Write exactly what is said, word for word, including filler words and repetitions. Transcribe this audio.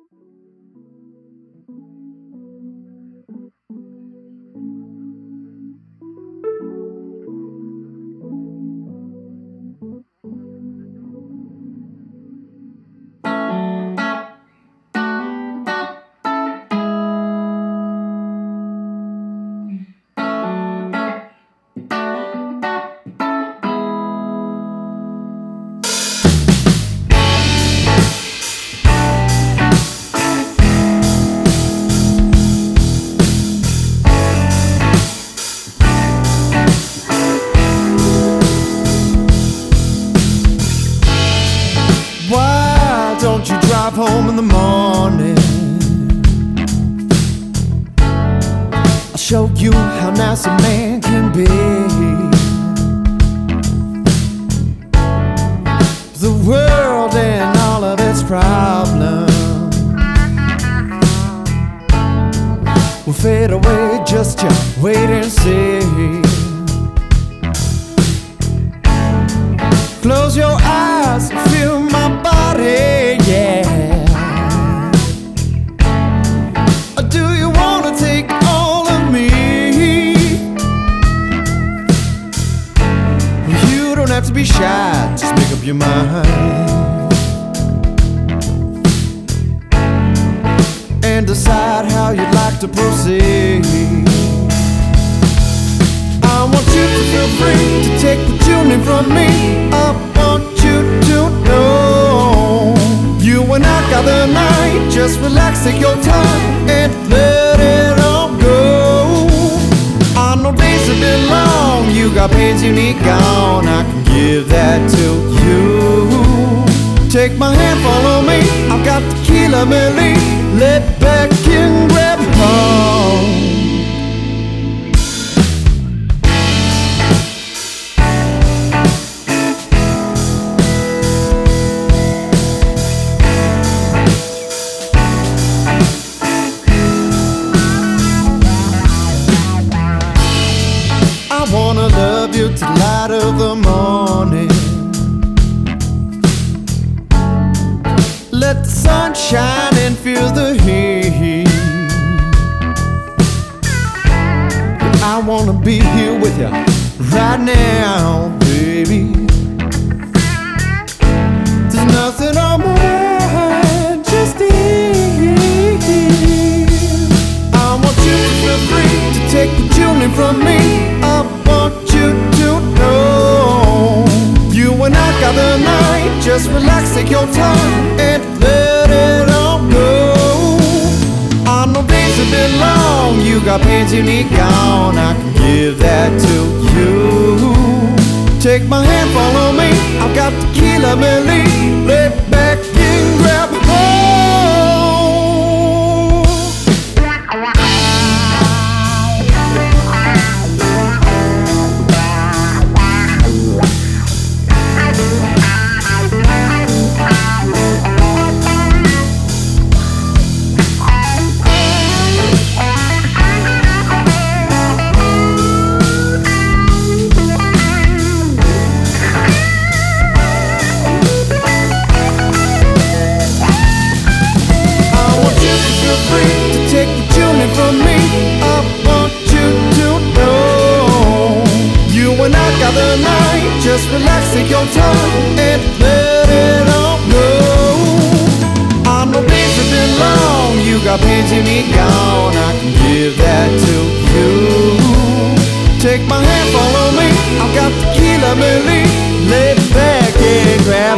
Don't you drive home in the morning? I'll show you how nice a man can be. The world and all of its problems will fade away, just you wait and see. Close your eyes and feel my body, yeah. Or do you wanna take all of me? You don't have to be shy, just make up your mind and decide how you'd like to proceed. I want you to feel free to take what you need from me. I want you to know you and I got the night. Just relax, take your time and let it all go. I know days have been long, you got pains you need gone. I can give that to you. Take my hand, follow me. I've got tequila, Millie. Let back and grab home. I wanna love you till the light of the morning. Let the sun shine and feel the heat. I wanna be here with you right now, baby. There's nothing on my mind, just eat. I want you to feel free to take what you need from me. I want you to know you and I got the night. Just relax, take your time and let it all go. I know days have been long, you got pains you need gone. I can give that to you. Take my hand, follow me. I've got tequila, Millie. Lay back and grab hold. From me, I want you to know you and I got the night. Just relax, take your time and let it all go. I know days have been long, you got pains you need gone. I can give that to you. Take my hand, follow me. I've got tequila, Millie. Lay back and grab